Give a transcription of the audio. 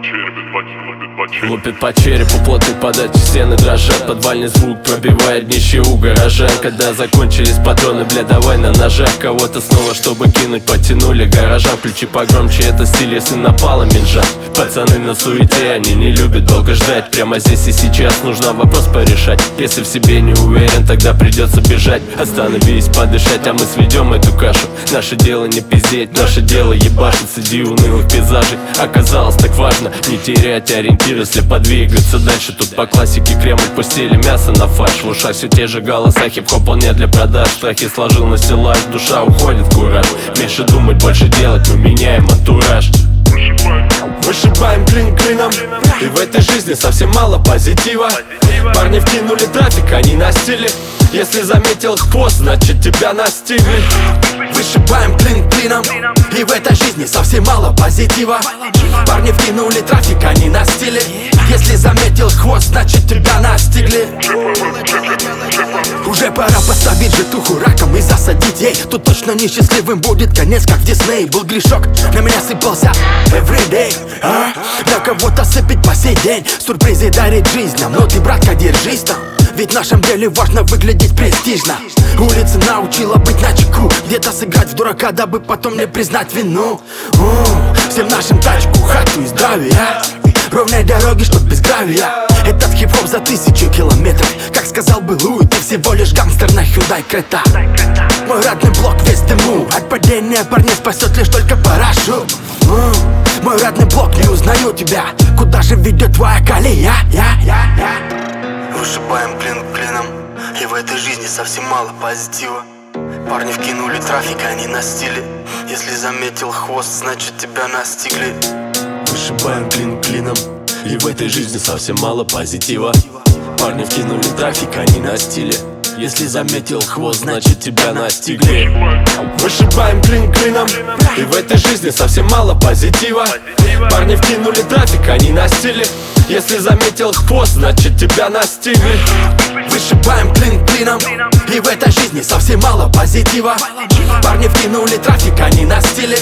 Лупит по черепу плотной подачи, стены дрожат. Подвальный звук пробивает нищего гаража. Когда закончились патроны, бля, давай на ножах. Кого-то снова, чтобы кинуть, потянули гаражам. Ключи погромче, это стиль, если напала минжа. Пацаны на суете, они не любят долго ждать. Прямо здесь и сейчас нужно вопрос порешать. Если в себе не уверен, тогда придется бежать. Остановись, подышать, а мы сведем эту кашу. Наше дело не пиздеть, наше дело ебашить среди унылых пейзажей. Оказалось так важно не терять ориентир, если подвигаться дальше. Тут по классике Кремль пустили мясо на фарш. В ушах все те же голоса, хип-хоп он не для продаж. Страхи сложил на стеллаж, душа уходит в кураж. Меньше думать, больше делать, мы меняем антураж. Вышибаем клин клином, и в этой жизни совсем мало позитива. Парни вкинули трафик, они на стиле. Если заметил хвост, значит тебя настигли. Вышибаем клин клином, и в этой жизни совсем мало позитива. Парни вкинули трафик, они на стиле. Если заметил хвост, значит тебя настигли. Уже пора поставить житуху раком и засадить ей. Тут точно несчастливым будет конец, как в Дисней. Был грешок, на меня сыпался everyday. На кого-то сыпить по сей день. Сюрпризы дарит жизнь нам, но ты, братка, держись там. Ведь в нашем деле важно выглядеть престижно. Улица научила быть начеку, где-то сыграть в дурака, дабы потом не признать вину. Всем нашим тачку, хату и здравия. Ровные дороги, чтоб без гравия. Этот хип-хоп за 1000 километров. Как сказал бы Луи, ты всего лишь гангстер на Hyundai Creta. Мой родной блок весь в дыму. От падения парней спасет лишь только парашют. Мой родной блок, не узнаю тебя. Куда же ведет твоя колея? Вышибаем клин клином, и в этой жизни совсем мало позитива. Парни вкинули трафик, они на стиле. Если заметил хвост, значит тебя настигли. Вышибаем клин клином, и в этой жизни совсем мало позитива. Парни вкинули трафик, они на стиле. Если заметил хвост, значит тебя настигли. Вышибаем клин клином, и в этой жизни совсем мало позитива. Парни вкинули трафик, они на стиле. Если заметил хвост, значит тебя настигли. Вышибаем клин клином, и в этой жизни совсем мало позитива. Парни вкинули трафик, они на стиле.